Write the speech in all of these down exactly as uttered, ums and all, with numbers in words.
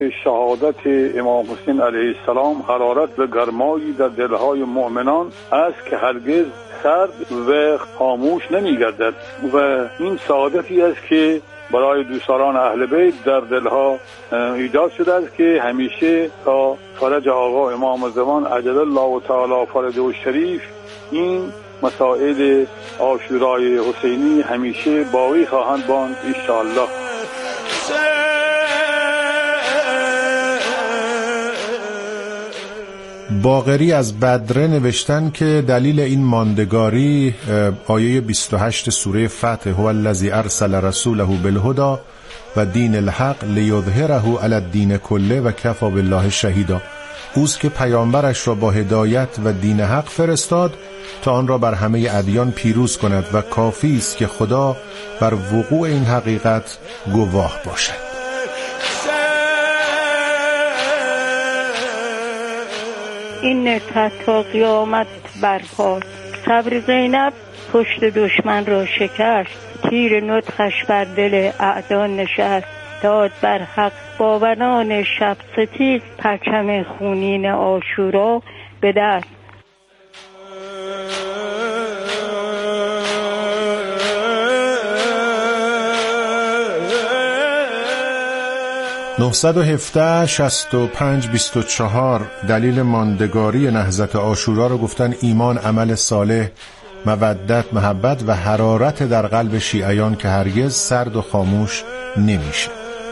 شهادت امام حسین علیه السلام حرارت و گرمایی در دلهای مؤمنان است که هرگز سرد و خاموش نمی گردد و این سعادتی است که برای دوستداران اهل بیت در دلها ایجاد شده است که همیشه تا فرج آقا امام زمان عجل الله تعالی فرجه الشریف این مسائل عاشورای حسینی همیشه باقی خواهند ماند ان شاء الله. باقری از بدره نوشتن که دلیل این ماندگاری آیه بیست و هشت سوره فتح هو الذی ارسل رسوله بالهدی و دین الحق لیظهره علی الدین کله و کفی بالله شهیدا. اوست که پیامبرش را با هدایت و دین حق فرستاد تا آن را بر همه ادیان پیروز کند و کافی است که خدا بر وقوع این حقیقت گواه باشد. این تا قیامت برپاست. صبر زینب پشت دشمن را شکست، تیر نطقش بر دل اعدا نشست. داد بر حق باوران شب ستیز، پرچم خونین عاشورا به دست. نهصد و هفده شصت و پنج بیست و چهار دلیل ماندگاری نهضت عاشورا رو گفتن ایمان، عمل صالح، مودت، محبت و حرارت در قلب شیعیان که هرگز سرد و خاموش نمیشه.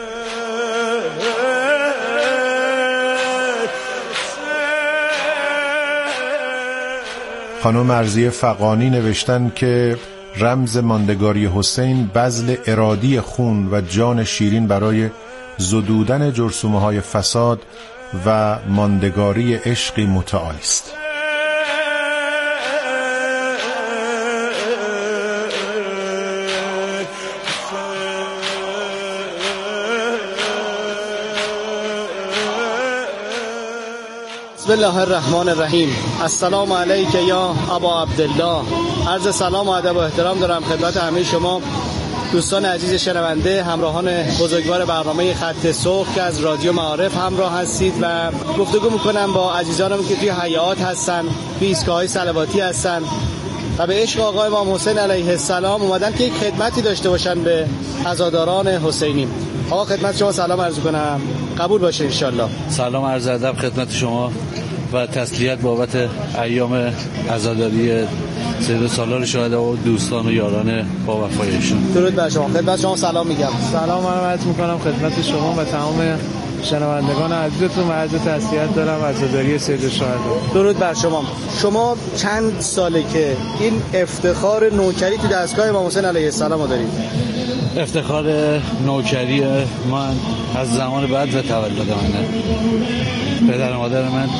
خانم مرضیه فغانی نوشتن که رمز ماندگاری حسین بذل ارادی خون و جان شیرین برای زدودن جرثومه های فساد و ماندگاری عشقی متعال است. بسم الله الرحمن الرحیم. السلام علیک یا ابا عبدالله. عرض سلام و ادب و احترام دارم خدمت همه شما دوستان عزیز شنونده، همراهان بزرگوار برنامه خط سرخ که از رادیو معارف همراه هستید و گفتگو میکنم با عزیزانم که توی حیات هستن، توی ایستگاه‌های صلواتی هستن و به عشق آقا امام حسین علیه السلام اومدن که یک خدمتی داشته باشن به عزاداران حسینی. آقا خدمت شما سلام عرض کنم، قبول باشه ان شاء الله. سلام عرض ادب خدمت شما و تسلیت بابت ایام عزاداری سید سالار شهدا و دوستان و یاران با وفایشون. درود بر شما. خدمت شما سلام میگم. سلام منم عرض میکنم خدمت شما و تمام شنوندگان عزیزتون و عرض تسلیت دارم عزاداری سید شهدا. درود بر شما. شما چند ساله که این افتخار نوکری تو دستگاه امام حسین علیه السلام دارید؟ افتخار نوکری من از زمان بعد و تولد منه. پدر و مادر من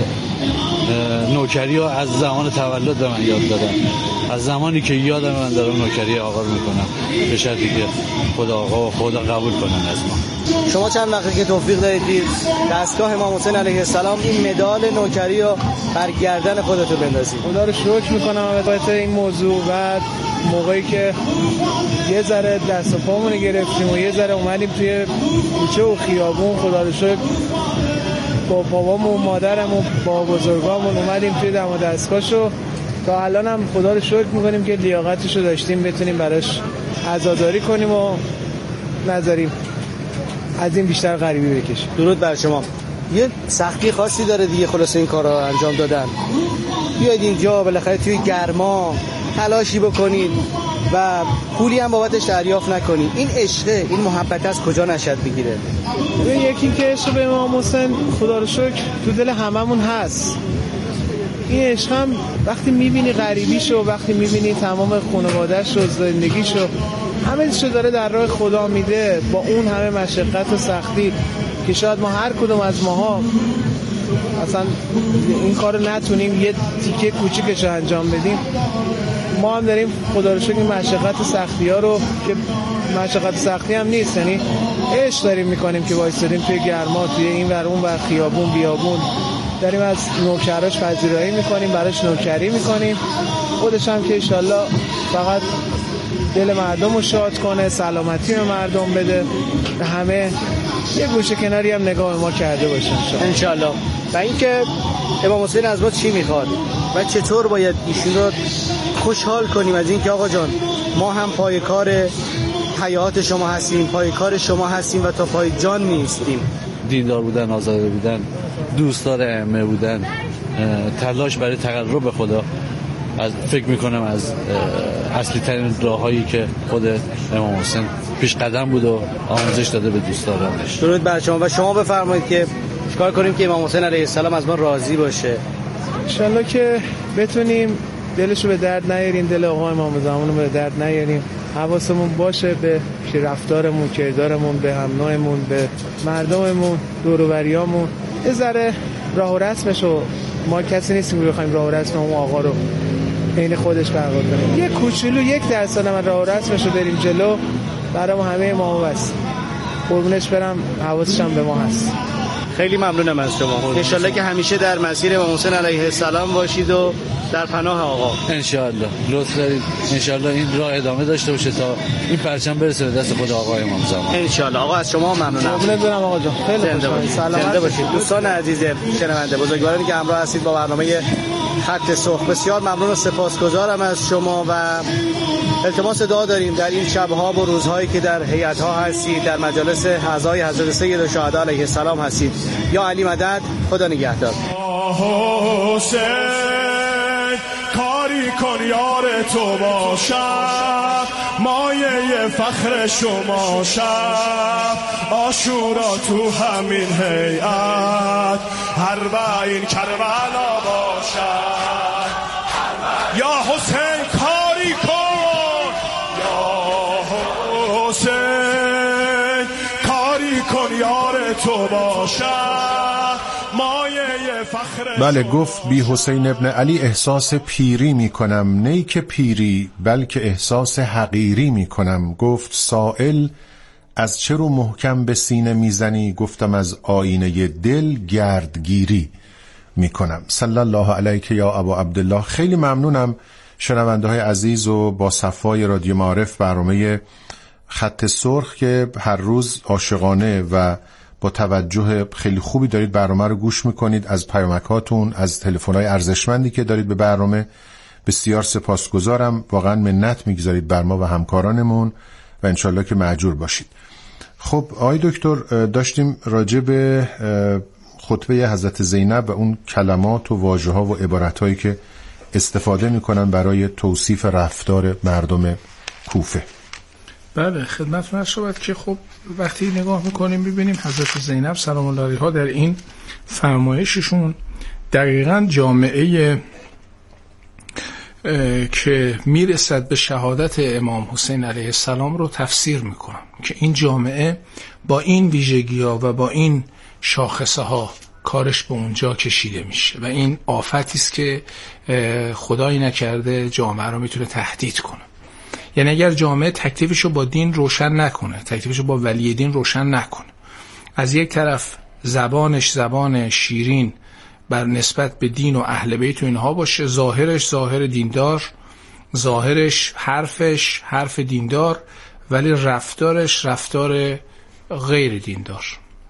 نوکری رو از زمان تولد به من یاد دادن. از زمانی که یادم من دارم نوکری آقا رو میکنم، به شرطی که خدا آقا و خدا قبول کنن از ما. شما چند وقته که توفیق دارید دستگاه امام حسین علیه السلام این مدال نوکری رو بر گردن خودتون بندازید؟ خدا رو شکر میکنم بابت این موضوع. بعد موقعی که یه ذره دست و پامون گرفتیم و یه ذره اومدیم توی کوچه و خیابون، خدا رو شکر با بابام و مادرم و با بزرگامون اومدیم توی دم و دستگاهشو. تا الان هم خدا رو شکر میکنیم که لیاقتشو داشتیم بتونیم براش عزاداری کنیم و نذاریم از این بیشتر غریبی بکشیم. درود بر شما. یه سختی خاصی داره دیگه خلاص این کارا انجام دادن. بیاید اینجا بالاخره توی گرما تلاشی بکنید و پولی هم بابتش دریافت نکنید. این عشقه، این محبت از کجا نشد بگیره؟ یکی که عشق به امام حسین خدا رو شکر تو دل هممون هست. این عشق هم وقتی میبینی غریبیشو، وقتی میبینی تمام خانواده‌شو و زندگیشو همه چیزو داره در راه خدا میده با اون همه مشقت و سختی که شاید ما هر کدوم از ماها اصلا این کارو نتونیم یه تیکه کوچیکشو انجام بدیم، ما هم داریم خدا رو شکر مشقت و سختی ها رو که مشقت و سختی هم نیست، یعنی عشق داریم میکنیم که وایسادیم توی گرما، توی این ور اون ور خیابون بیابون داریم از نوکراش پذیرایی میکنیم، براش نوکری میکنیم. خودش هم که انشالله فقط دل مردم رو شاد کنه، سلامتی به مردم بده، به همه یه گوشه کناری هم نگاه ما کرده باشن ان شاء الله. و اینکه امام حسین از ما چی میخواد و چطور باید ایشون رو خوشحال کنیم از اینکه آقا جان ما هم پای کار حیات شما هستیم، پای کار شما هستیم و تا پای جان نیستیم. دیندار بودن، آزاده بودن، دوستدار ائمه بودن، تلاش برای تقرب به خدا، از فکر میکنم از اصلی ترین راهایی که خود امام حسین پیش قدم بود و آموزش داده به دوستدارانش. درود بر شما. و شما بفرمایید که چیکار کنیم که امام حسین علیه السلام از ما راضی باشه؟ انشالله که بتونیم دلشو به درد نیاریم، دل آقا امام زمان رو به درد نیاریم، حواسمون باشه به رفتارمون، کردارمون، به هم نوعمون، به مردممون، دور و بریامون. یه ذره راه و رسمشو، ما کسی نیستیم که بخوایم راه و رسم اون آقا رو عین خودش برقرار کنیم. یه کوچولو یک درصد هم راه و رسمشو بریم جلو، برای ما همه ما بس. قربونش برم، حواسش هم به ما هست. خیلی ممنونم از شما. ان شاءالله که همیشه در مسیر امام حسین علیه السلام باشید و در پناه آقا. ان شاءالله. لطف دارید. ان شاءالله این راه ادامه داشته باشه تا این پرچم برسه به دست خود آقا امام زمان. ان شاءالله. آقا از شما ممنونم. قربونت برم آقا جان. خیلی خوشحالم. سلامت باشید. دوستان عزیز شنونده بزرگوارانی که همراه هستید با برنامه خط سرخ، بسیار ممنون و سپاسگزارم از شما و التماس دعا داریم در این شب‌ها و روزهایی که در هیئت‌ها هستید، در مجالس اعضای حضرت سید الشهدا علیه السلام هستید. یا علی مدد، خدا نگهدار. حسین کاری کن یار تو باشم، مایه فخر شما شب، عاشورا تو همین هیئت، اربعین کربلا باشد. یا حسین کاری کن، یا حسین کاری کن یار تو باشد، مایه فخر. بله، گفت بی حسین ابن علی احساس پیری می کنم، نه که پیری بلکه احساس حقیری می کنم. گفت سائل از چه رو محکم به سینه میزنی؟ گفتم از آینه دل گردگیری می کنم. صلی الله علیک یا ابا عبدالله. خیلی ممنونم شنونده های عزیز و با صفای رادیو معارف برنامه خط سرخ که هر روز عاشقانه و با توجه خیلی خوبی دارید برنامه رو گوش میکنید. از پیامکاتون، از تلفن‌های ارزشمندی که دارید به برنامه بسیار سپاسگزارم. واقعا منت میگذارید بر ما و همکارانمون و انشالله که مأجور باشید. خب آقای دکتر، داشتیم راجع به خطبه حضرت زینب و اون کلمات و واژه‌ها و عبارت‌هایی که استفاده میکنن برای توصیف رفتار مردم کوفه. بله، خدمتتون عرض شود که خب وقتی نگاه میکنیم ببینیم حضرت زینب سلام الله علیها در این فرمایششون دقیقاً جامعه که میرسد به شهادت امام حسین علیه السلام رو تفسیر میکنن که این جامعه با این ویژگی‌ها و با این شاخصه ها کارش به اونجا کشیده میشه و این آفتی است که خدایی نکرده جامعه رو میتونه تهدید کنه. یعنی اگر جامعه تکلیفشو با دین روشن نکنه، تکلیفشو با ولی دین روشن نکنه، از یک طرف زبانش زبان شیرین بر نسبت به دین و اهل بیت و اینها باشه، ظاهرش ظاهر دیندار، ظاهرش حرفش حرف دیندار، ولی رفتارش رفتار غیر دیندار،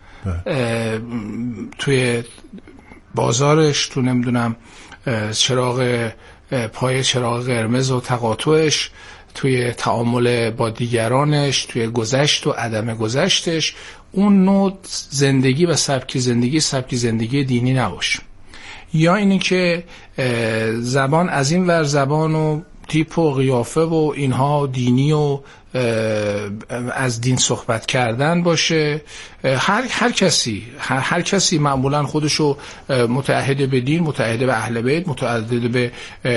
توی بازارش، تو نمیدونم چراغ پای چراغ قرمز و تقاطعش، توی تعامل با دیگرانش، توی گذشت و عدم گذشتش، اون نوع زندگی و سبک زندگی سبک زندگی دینی نباشه. یا اینی که زبان از این ور زبان و تیپ و قیافه و اینها دینی و از دین صحبت کردن باشه. هر هر کسی هر, هر کسی معمولا خودشو متعهد به دین، متعهد به اهل بیت، متعهد به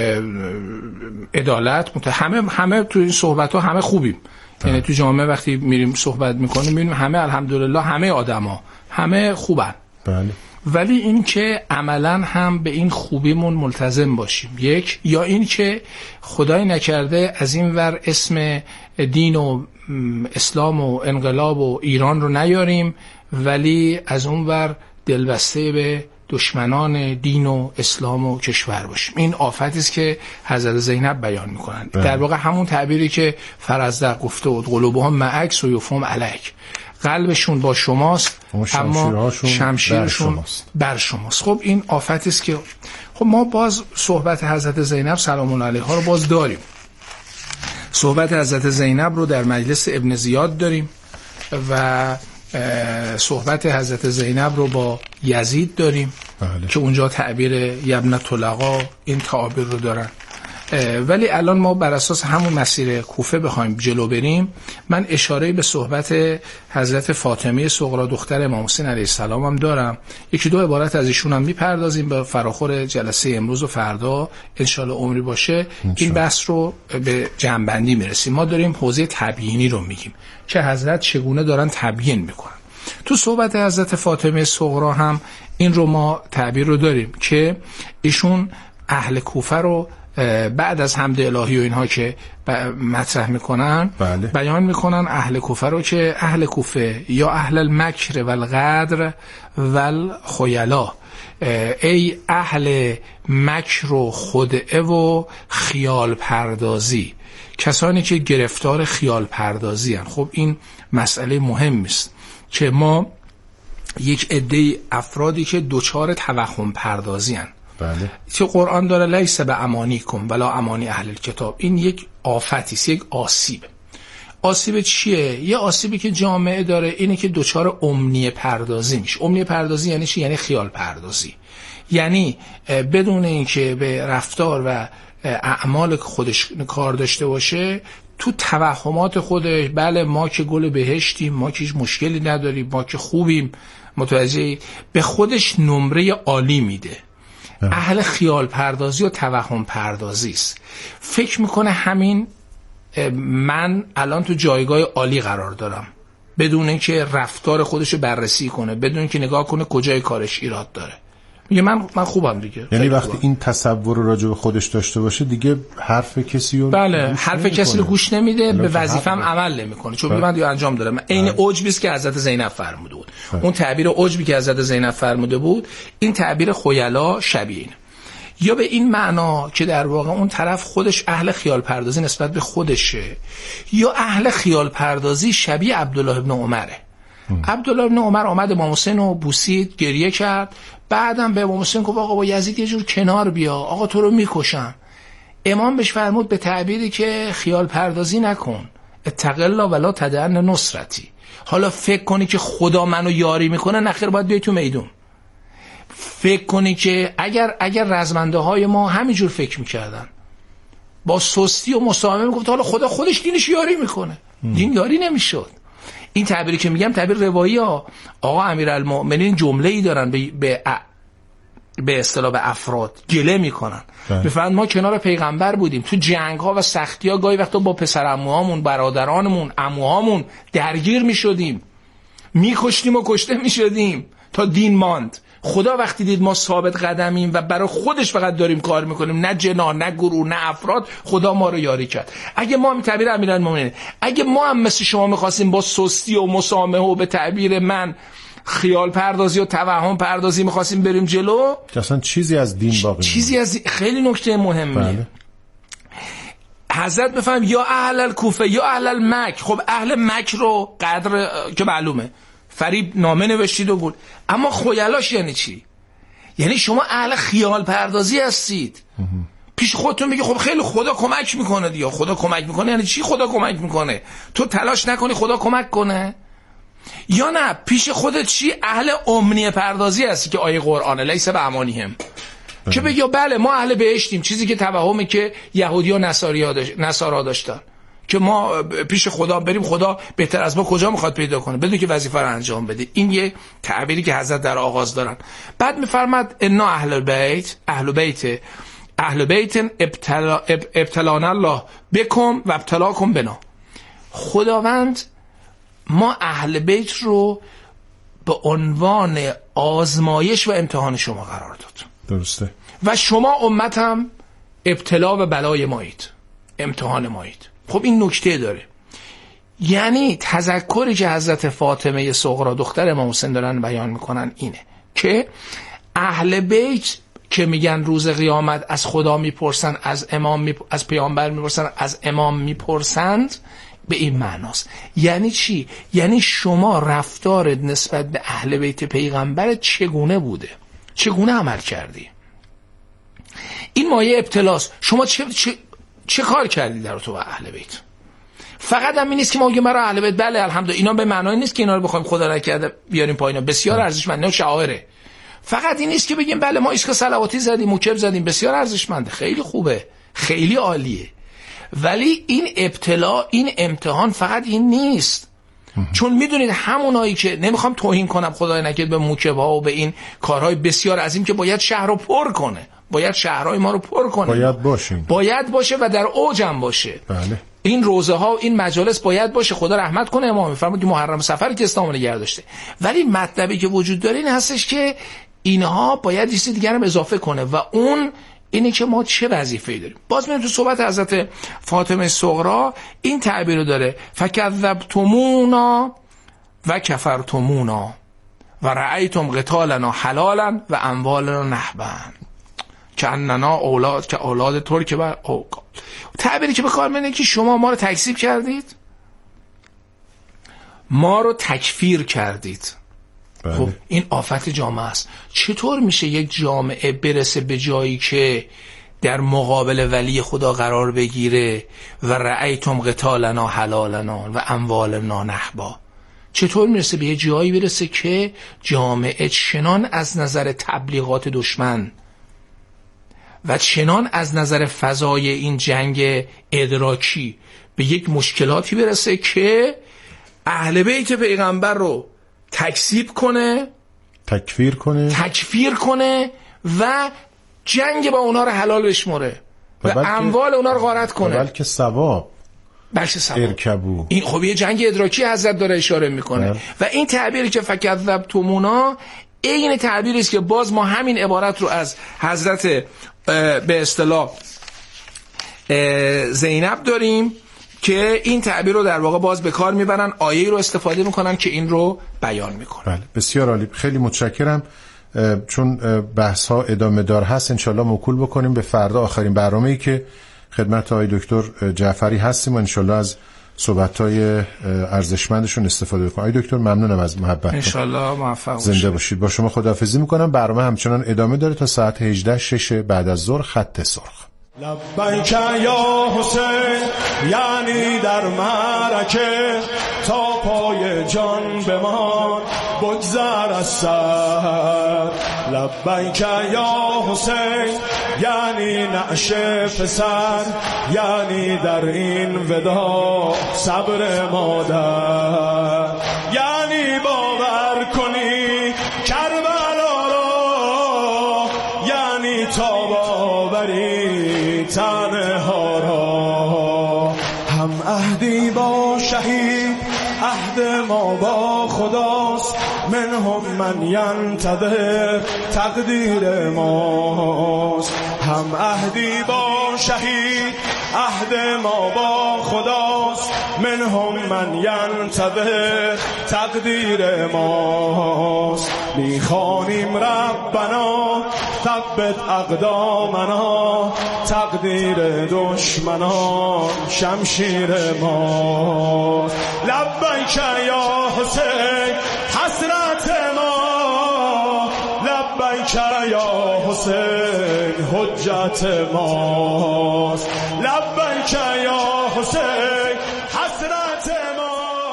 عدالت، همه همه تو این صحبت ها همه خوبیم. یعنی تو جامعه وقتی میریم صحبت میکنیم میبینیم همه الحمدلله همه آدما همه خوبن. بله. ولی این که عملا هم به این خوبیمون ملتزم باشیم، یک، یا این که خدای نکرده از این ور اسم دین و اسلام و انقلاب و ایران رو نیاریم ولی از اون ور دلبسته به دشمنان دین و اسلام و کشور باشیم. این آفتی است که حضرت زینب بیان میکنن. در واقع همون تعبیری که فرزدق گفته بود قلوبهم معک سیوفهم علیک، قلبشون با شماست اما شمشیرشون بر شماست. بر شماست. خب این آفتی است که خب ما باز صحبت حضرت زینب سلام الله علیها رو باز داریم. صحبت حضرت زینب رو در مجلس ابن زیاد داریم و صحبت حضرت زینب رو با یزید داریم بله. که اونجا تعبیر یبن طلقا این تعابیر رو دارن. ولی الان ما بر اساس همون مسیر کوفه بخوایم جلو بریم، من اشاره به صحبت حضرت فاطمه صغرا دختر امام حسین علیه السلام هم دارم. یکی دو عبارت از ایشون هم میپردازیم به فراخور جلسه امروز و فردا انشالله عمری باشه این بحث رو به جمع‌بندی میرسیم. ما داریم حوزه تبیینی رو میگیم که حضرت چگونه دارن تبیین میکنن. تو صحبت حضرت فاطمه صغرا هم این رو ما تعبیر رو داریم که ایشون اهل کوفه رو بعد از حمد الهی و اینها که مطرح میکنن بله. بیان میکنن اهل کوفه رو که اهل کوفه یا اهل المکر و الغدر و الخیلا، ای اهل مکر و خدعه و خیال پردازی، کسانی که گرفتار خیال پردازی هن. خب این مسئله مهمی است که ما یک عده افرادی که دوچار توهم پردازی هن. بله. که قرآن داره لیس به امانی کن ولا امانی اهل کتاب، این یک آفتی است، یک آسیب. آسیب چیه؟ یه آسیبی که جامعه داره اینه که دوچار امنیه پردازی میشه. امنیه پردازی یعنی چی؟ یعنی خیال پردازی، یعنی بدون اینکه به رفتار و اعمال خودش کار داشته باشه تو توهمات خودش، بله ما که گل بهشتیم، ما که هیچ مشکلی نداریم، ما که خوبیم، متوجه، به خودش نمره عالی میده. اهل خیال پردازی و توهم پردازی است. فکر میکنه همین من الان تو جایگاه عالی قرار دارم، بدون اینکه رفتار خودش رو بررسی کنه، بدون اینکه نگاه کنه کجای کارش ایراد داره. میگه من من خوبم دیگه. یعنی وقتی خوبم. این تصور رو راجع به خودش داشته باشه دیگه حرف کسی رو بله حرف کسی رو گوش نمیده، به وظیفه‌ام عمل نمیکنه، چون میگه من دیگه انجام دادم. عین عجبی است که حضرت زینب فرموده بود. بله. اون تعبیر عجبی که حضرت زینب فرموده بود، این تعبیر خیلا شبیه اینه. یا به این معنا که در واقع اون طرف خودش اهل خیال پردازی نسبت به خودشه، یا اهل خیال پردازی شبیه عبدالله ابن عمره. عبدالله ابن عمر آمد امام حسین رو بوسید، گریه کرد، بعدم به امام حسین گفت آقا با یزید یه جور کنار بیا، آقا تو رو میکشم. امام بهش فرمود به تعبیری که خیال پردازی نکن، اتق الله ولا تدعن نصرتی. حالا فکر کنی که خدا منو یاری میکنه، نخیر باید بیای تو میدون. فکر کنی که اگر اگر رزمنده های ما همینجور فکر میکردن، با سستی و مساهمه میگفت حالا خدا خودش دینش یاری میکنه، دین یاری نمیشد. این تعبیری که میگم تعبیر روایی ها. آقا امیرالمؤمنین جمله ای دارن به به به اصطلاح به افراد گله میکنن، میفهمن ما کنار پیغمبر بودیم، تو جنگ ها و سختی ها گاهی وقتا با پسر عموهامون، برادرانمون، عموهامون درگیر میشدیم، میکشتیم و کشته میشدیم تا دین ماند. خدا وقتی دید ما ثابت قدمیم و برای خودش فقط داریم کار میکنیم، نه جنا، نه گروه، نه افراد، خدا ما رو یاری کرد. اگه ما هم تعبیر امیرالمومنین، اگه ما هم مثل شما میخواستیم با سستی و مسامحه و به تعبیر من خیال پردازی و توهم پردازی میخواستیم بریم جلو، اصلا چیزی از دین باقی چیزی از خیلی نکته مهمیه. بله. حضرت بفهم یا اهل الکوفه یا اهل المکر. خب اهل مکر رو قدر که معلومه، فریب نامه نوشتید و بود، اما خیالاش یعنی چی؟ یعنی شما اهل خیال پردازی هستید. پیش خودتون میگه خب خیلی خدا کمک میکنه دیگه. خدا کمک میکنه یعنی چی؟ خدا کمک میکنه تو تلاش نکنی خدا کمک کنه؟ یا نه پیش خودت چی؟ اهل امنیه پردازی هستی که آیه قرآنه لیس به امانیهم، که بگی بله ما اهل بهشتیم، چیزی که توهمه که یهودی و نصارا داشتن که ما پیش خدا بریم، خدا بهتر از ما کجا میخواد پیدا کنه، بدون که وظیفه رو انجام بده. این یه تعبیری که حضرت در آغاز دارن. بعد میفرماد انا اهل بیت اهل بیت اهل بیت ابتلا ابتلان الله بکم و ابتلاکم بنا. خداوند ما اهل بیت رو به عنوان آزمایش و امتحان شما قرار داد. درسته. و شما امتم ابتلا و بلای مایید، امتحان مایید. خب این نکته داره. یعنی تذکری که حضرت فاطمه صغرا دختر امام حسین دارن بیان میکنن اینه که اهل بیت که میگن روز قیامت از خدا میپرسن، از امام می... از پیامبر میپرسن، از امام میپرسند، به این معناست. یعنی چی؟ یعنی شما رفتارت نسبت به اهل بیت پیغمبر چگونه بوده؟ چگونه عمل کردی؟ این مایه ابتلاست. شما چه, چه... چه کار کردی در تو با اهل بیت؟ فقط هم این نیست که ما بگیم برای اهل بیت بله الحمدلله، اینا به معنای نیست که اینا رو بخوایم خدا نکرده بیاریم پایین، بسیار ارزشمنده و شعائره. فقط این نیست که بگیم بله ما ایستگاه صلواتی زدیم، موکب زدیم، بسیار ارزشمنده، خیلی خوبه، خیلی عالیه. ولی این ابتلا، این امتحان فقط این نیست. چون میدونید همونایی که نمیخوام توهین کنم خدای نکرد به موکب‌ها و به این کارهای بسیار عظیم که باید شهر رو پر کنه، باید شهرهای ما رو پر کنه، باید باشیم، باید باشه و در اوجم باشه. بله. این روزه ها و این مجالس باید باشه. خدا رحمت کنه امام میفرماد که محرم سفر که اسلام نگه داشته. ولی مطلبی که وجود داره این هستش که اینها باید چیز دیگر هم اضافه کنه و اون اینه که ما چه وظیفه‌ای داریم. باز میاد تو صحبت حضرت فاطمه صغرا این تعبیر رو داره: فکذبتمونا و کفرتمونا و رأیتم قتالنا حلالا و اموالنا نهبا کأننا اولاد که اولاد ترک و اوقات. تعبیری که به کار میبره که شما ما رو تکذیب کردید، ما رو تکفیر کردید. بله. خب این آفت جامعه است. چطور میشه یک جامعه برسه به جایی که در مقابل ولی خدا قرار بگیره و رأیتم قتالنا حلالنا و اموالنا نهبا؟ چطور میرسه به یه جایی برسه که جامعه چنان از نظر تبلیغات دشمن و چنان از نظر فضای این جنگ ادراکی به یک مشکلاتی برسه که اهل بیت پیغمبر رو تکذیب کنه، تکفیر کنه تکفیر کنه و جنگ با اونا رو حلال بشمره و, و اموال اونا رو غارت کنه، بلکه ثواب بلکه ثواب ارکبو. این خب یه جنگ ادراکی حضرت داره اشاره میکنه. بل. و این تعبیری که فکذبتمونا این تعبیری است که باز ما همین عبارت رو از حضرت به اصطلاح زینب داریم که این تعبیر رو در واقع باز به کار میبرن، آیه رو استفاده میکنن که این رو بیان میکنن. بله بسیار عالی، خیلی متشکرم. چون بحث ها ادامه دار هست انشالله موکول بکنیم به فردا آخرین برنامه‌ای که خدمت آقای دکتر جعفری هستیم و انشالله از صحبت‌های ارزشمندشون استفاده کنیم. آقای دکتر ممنونم از محبتتون، انشالله موفق باشید. زنده باشید. با شما خداحافظی میکنم. برنامه همچنان ادامه داره تا ساعت هجده شش بعد از ظهر. خط سرخ. لبیک یا حسین یعنی در معرکه تا پای جان بمان بگذر از سر. لبیک یا حسین یعنی نعش پسر، یعنی در این ودا صبر مادر، یعنی باور کنی کربلا را، یعنی تاب آوری تنها را. هم عهدی با شهید عهد ما با خداست، منهم من ینتظر تقدیر ماست. هم عهدی با شهید عهد ما با خداست، منهم من ینتظر تقدیر ماست. میخوانیم ربنا ثبت اقدامنا، تقدیر دشمنان شمشیر ما. لبیک یا حسین حسرت ما، لبیک یا حسین حجت ما. لبیک یا حسین حسرت ما،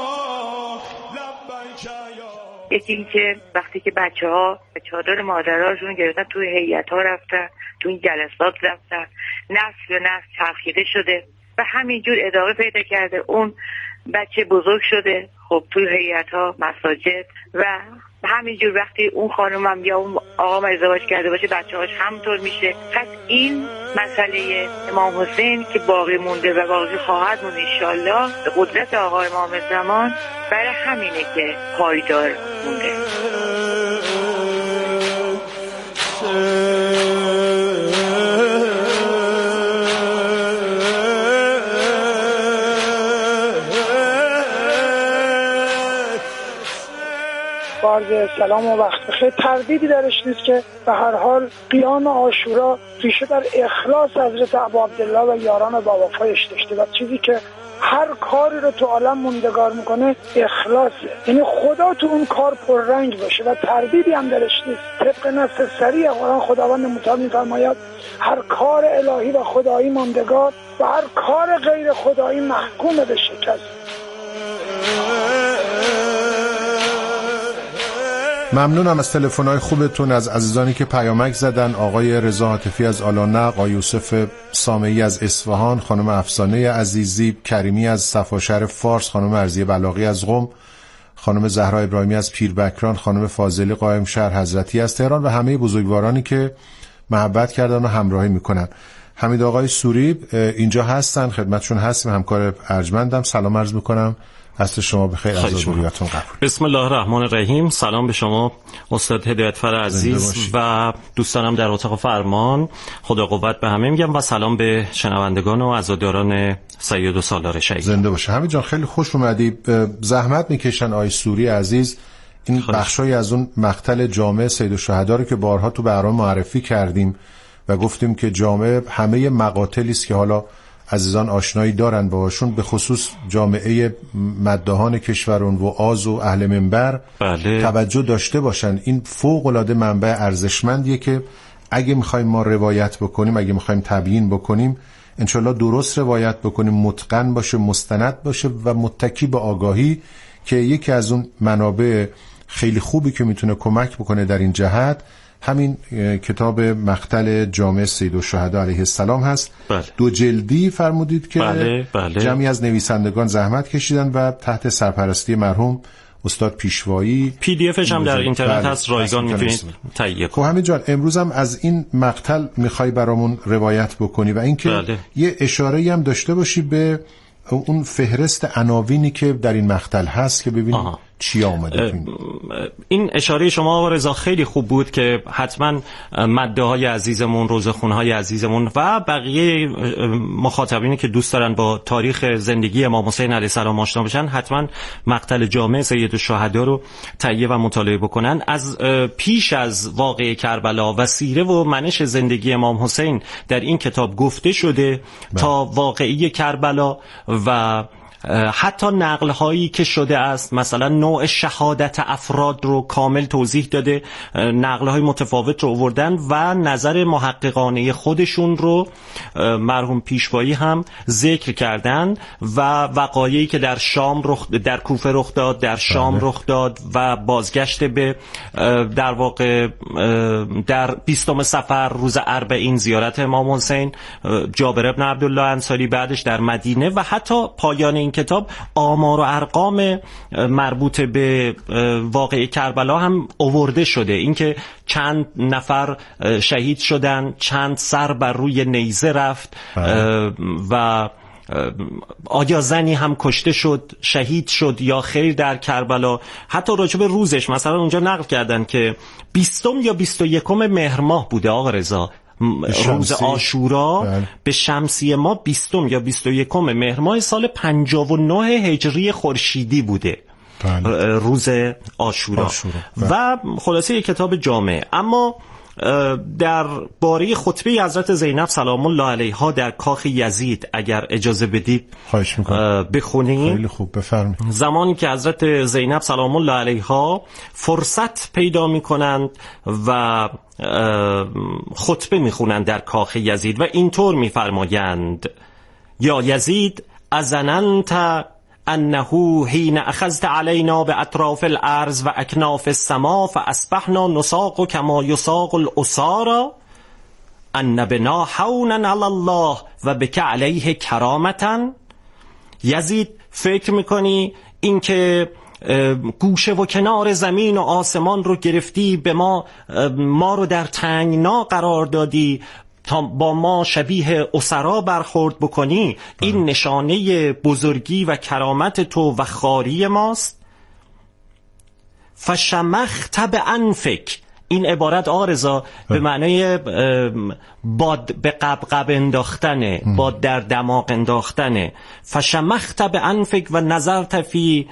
لبیک یا. یکی این که وقتی که بچه ها به چادر مادرهاشون گرفتن توی هیئت ها رفتن، توی جلسات رفتن، نسل به نسل چرخیده شده و همینجور ادامه پیدا کرده. اون بچه بزرگ شده خب توی هیئت ها، مساجد و همینجور وقتی اون خانم هم یا اون آقا ازدواج کرده باشه بچه هاش همطور میشه. پس این مسئله امام حسین که باقی مونده و باقی خواهد مونده انشالله به قدرت آقا امام زمان، برای همینه که پایدار مونده. با عرض سلام و وقت بخیر. تردیدی درش نیست که به هر حال قیام عاشورا ریشه در اخلاص حضرت ابا عبدالله و یاران با وفایش داشته و چیزی که هر کاری رو تو عالم موندگار میکنه اخلاصه، یعنی خدا تو اون کار پررنگ باشه و تردیدی هم درش نیست. طبق نص صریح قرآن خداوند متعال میفرماید هر کار الهی و خدایی ماندگار و هر کار غیر خدایی محکوم به شکست. ممنونم از تلفن‌های خوبتون، از عزیزانی که پیامک زدن. آقای رضا عاطفی از آلانق، آقای یوسف سامعی از اصفهان، خانم افسانه عزیزی، کریمی از صفاشهر فارس، خانم ارزیه بلاغی از قم، خانم زهرا ابراهیمی از پیربکران، خانم فاضلی قائم شهر حضرتی از تهران و همه بزرگوارانی که محبت کردن و همراهی میکنن. حمید آقای سوری اینجا هستن، خدمتشون هستیم، همکار ارجمندم. سلام عرض میکنم، عصر شما بخیر، از حضوریاتون قبول. بسم الله الرحمن الرحیم. سلام به شما استاد هدایتفر عزیز و دوستانم در اتاق فرمان. خدا قوت به همه میگم و سلام به شنوندگان و عزاداران سید و سالار شهید. زنده باشه. حمید جان خیلی خوش اومدی. زحمت میکشن آقای سوری عزیز این بخشای از اون مقتل جامع سید الشهدا رو که بارها تو برنامه معرفی کردیم و گفتیم که جامع همه مقاتلی است که حالا عزیزان آشنایی دارن باهاشون، به خصوص جامعه مداحان کشورون و آز و اهل منبر بله. توجه داشته باشن. این فوق العاده منبع ارزشمندیه که اگه میخوایم ما روایت بکنیم، اگه میخوایم تبیین بکنیم، انشالله درست روایت بکنیم، متقن باشه، مستند باشه و متکی به آگاهی، که یکی از اون منابع خیلی خوبی که میتونه کمک بکنه در این جهت همین کتاب مقتل جامع سید الشهدا علیه السلام هست. بله. دو جلدی فرمودید که بله، بله. جمعی از نویسندگان زحمت کشیدن و تحت سرپرستی مرحوم استاد پیشوایی. پی دی افش هم در اینترنت بله. هست، رایگان میتونید تهیه کنید. خب همین جان، امروز هم از این مقتل میخوای برامون روایت بکنی و اینکه بله. یه اشاره‌ای هم داشته باشی به اون فهرست عناوینی که در این مقتل هست که ببینیم آها. چی آمده. این اشاره شما رضا خیلی خوب بود که حتما مده‌های عزیزمون، روزخونهای عزیزمون و بقیه مخاطبینی که دوست دارن با تاریخ زندگی امام حسین علیه السلام آشنا بشن حتما مقتل جامع سید الشهدا رو تهیه و مطالعه بکنن. از پیش از واقعه کربلا و سیره و منش زندگی امام حسین در این کتاب گفته شده بله. تا واقعه کربلا و حتی نقل هایی که شده است، مثلا نوع شهادت افراد رو کامل توضیح داده، نقل های متفاوت رو آوردن و نظر محققانه خودشون رو مرحوم پیشوایی هم ذکر کردن و وقایعی که در شام رخ در کوفه رخ داد، در شام رخ داد و بازگشت به در واقع در بیستم صفر روز اربعین زیارت امام حسین، جابر بن عبدالله انصاری بعدش در مدینه و حتی پایان این کتاب آمار و ارقام مربوط به واقعه کربلا هم آورده شده، اینکه چند نفر شهید شدن، چند سر بر روی نیزه رفت و آیا زنی هم کشته شد، شهید شد یا خیر در کربلا. حتی راجع به روزش مثلا اونجا نقل کردن که بیستم یا بیست و یکم مهر ماه بوده آقا رضا، روز عاشورا بله. به شمسی ما بیستم یا بیست و یکم مهر ماه سال پنجاه و نه هجری خورشیدی بوده بله. روز عاشورا بله. و خلاصه یک کتاب جامع. اما در باره خطبه حضرت زینب سلام الله علیها در کاخ یزید اگر اجازه بدید خواهش میکنم بخونیم. خیلی خوب، بفرمایید. زمانی که حضرت زینب سلام الله علیها فرصت پیدا میکنند و خطبه میخونند در کاخ یزید و اینطور میفرمایند: یا یزید ازننت انه حين اخذت علينا باطراف الارض و اکناف السما فاصبحنا نساق كما يساق الاسارى ان بنا حونا على الله و بك عليه کرامتا. یزید فکر میکنی اینکه گوشه و کنار زمین و آسمان رو گرفتی، به ما ما رو در تنگنا قرار دادی تا با ما شبیه اسرا برخورد بکنی، این نشانه بزرگی و کرامت تو و خاری ماست. فشمخت بانفک، این عبارت آرزا به معنای باد به قبقب انداختنه، باد در دماغ انداختنه. فشمخت بانفک و نظرت فی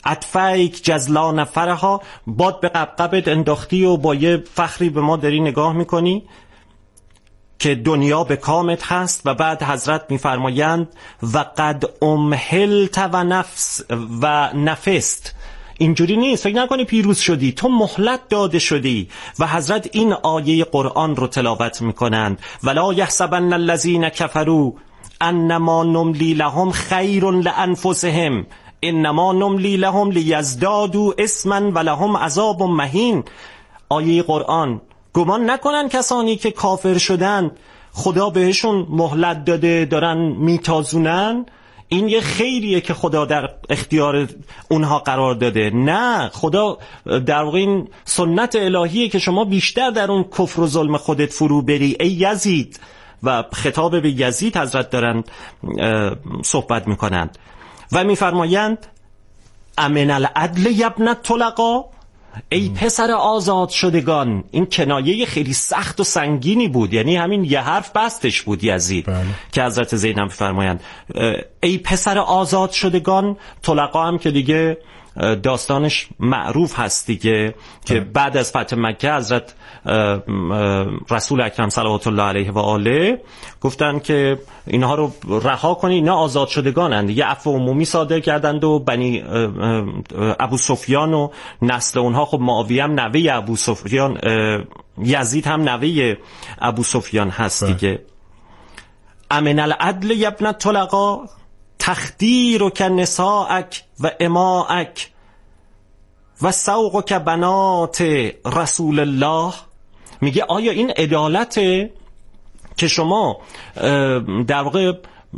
اطفیک جزلان فرها، باد به قبقبت انداختی و با یه فخری به ما داری نگاه میکنی که دنیا به کامت هست. و بعد حضرت میفرمایند و قد امهلت و نفس و نفست. اینجوری نیست، فکر نکنی پیروز شدی، تو مهلت داده شدی. و حضرت این آیه قرآن رو تلاوت میکنند ولا یحسبن الذین کفروا انما نملی لهم خیر لانفسهم انما نملی لهم لیزدادوا اثما ولهم عذاب مهین. آیه قرآن، گمان نکنن کسانی که کافر شدن خدا بهشون مهلت داده دارن میتازونن، این یه خیریه که خدا در اختیار اونها قرار داده. نه، خدا در واقع این سنت الهیه که شما بیشتر در اون کفر و ظلم خودت فرو بری ای یزید. و خطاب به یزید حضرت دارن صحبت میکنند و میفرمایند امن العدل یبن طلقا، ای پسر آزاد شدگان. این کنایه خیلی سخت و سنگینی بود، یعنی همین یه حرف بستش بود یزید. بله. که حضرت زینب فرمایند ای پسر آزاد شدگان. طلقا هم که دیگه داستانش معروف هست دیگه، که بعد از فتح مکه حضرت رسول اکرم صلوات الله علیه و آله گفتن که اینها رو رها کنید، اینا آزاد شدگانند. یه عفو عمومی صادر کردند و بنی ابو سفیان و نسل اونها، خب معاویه هم نوه ابو سفیان، یزید هم نوه ابو سفیان هست دیگه. امن العدل یبن طلقا تخدیر که نساءک و اماءک و سوق که بنات رسول الله. میگه آیا این عدالته که شما در واقع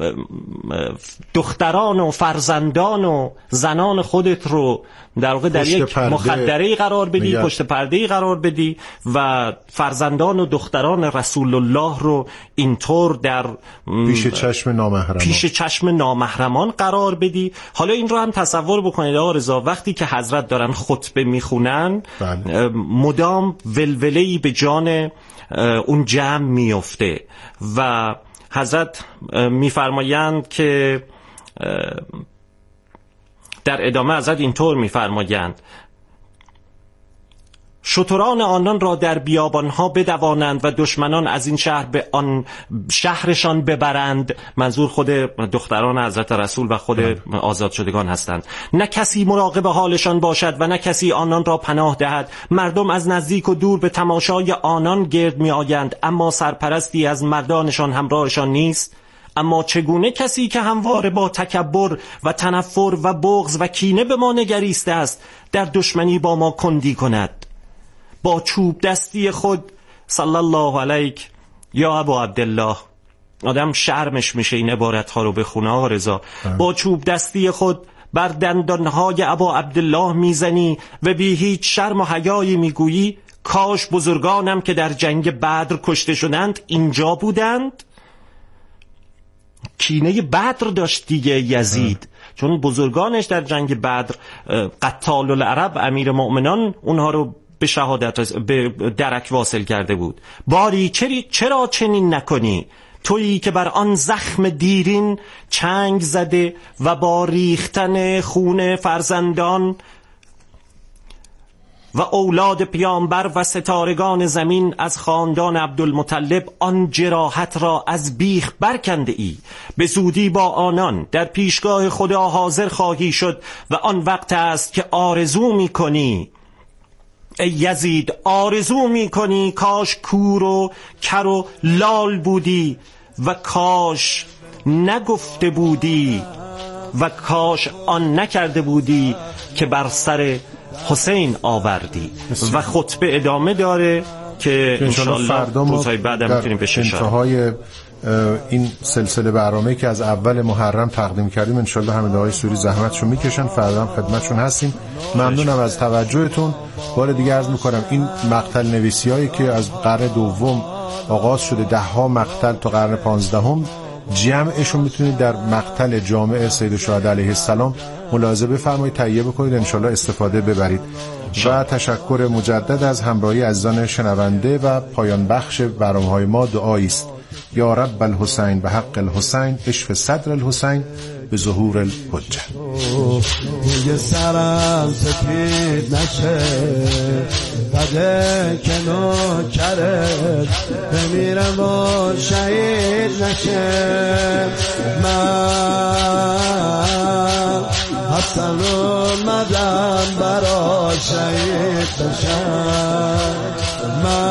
دختران و فرزندان و زنان خودت رو در واقع در یک مخدره‌ای قرار بدی، میگه. پشت پرده‌ای قرار بدی و فرزندان و دختران رسول الله رو اینطور در پیش چشم نامحرمان پیش چشم نامحرمان قرار بدی. حالا این رو هم تصور بکنید آقا رضا، وقتی که حضرت دارن خطبه میخونن بله. مدام ولوله‌ای به جان اون جمع میفته و حضرت میفرمایند که در ادامه حضرت اینطور میفرمایند شتران آنان را در بیابانها بدوانند و دشمنان از این شهر به آن شهرشان ببرند. منظور خود دختران حضرت رسول و خود آزاد شدگان هستند. نه کسی مراقب حالشان باشد و نه کسی آنان را پناه دهد. مردم از نزدیک و دور به تماشای آنان گرد می آیند، اما سرپرستی از مردانشان همراهشان نیست. اما چگونه کسی که همواره با تکبر و تنفر و بغض و کینه به ما نگریسته است در دشمنی با ما کندی کند؟ با چوب دستی خود صلی الله علیک یا ابو عبدالله، آدم شرمش میشه این عبارت ها رو بخونه آقا رضا، با چوب دستی خود بر دندانهای ابو عبدالله میزنی و بی هیچ شرم و حیایی میگویی کاش بزرگانم که در جنگ بدر کشته شدند اینجا بودند. کینه بدر داشت دیگه یزید، چون بزرگانش در جنگ بدر قتال العرب امیر مؤمنان اونها رو به شهادت به درک واصل کرده بود. باری چرا چنین نکنی تویی که بر آن زخم دیرین چنگ زده و با ریختن خون فرزندان و اولاد پیامبر و ستارگان زمین از خاندان عبدالمطلب آن جراحت را از بیخ برکنده ای. به زودی با آنان در پیشگاه خدا حاضر خواهی شد و آن وقت است که آرزو می کنی ای یزید، آرزو می کنی کاش کور و کر و لال بودی و کاش نگفته بودی و کاش آن نکرده بودی که بر سر حسین آوردی. و خطبه ادامه داره که انشالله روزهای بعد میتونیم بشه انتهای این سلسله برنامه که از اول محرم تقدیم کردیم انشالله همه آقای سوری زحمتشو میکشن، فردا هم خدمتشون هستیم. ممنونم از توجهتون. بار دیگه عرض میکنم این مقتل نویسی هایی که از قرن دوم آغاز شده، ده ها مقتل تا قرن پانزدهم، جمعشون میتونید در مقتل جامع سید الشهدا علیه السلام ملاحظه بفرمایید، تهیه بکنید، انشالله استفاده ببرید. و تشکر مجدد از همراهی عزیزان شنونده و پایان بخش برنامه‌های ما دعایی است. یا رب الحسین و حق الحسین اشف صدر الحسین به ظهور الحجه. یه سرم سپید نشه بده که نوکرت بمیرم و شهید نشه. من حسن اومدم برا شهید بشم. من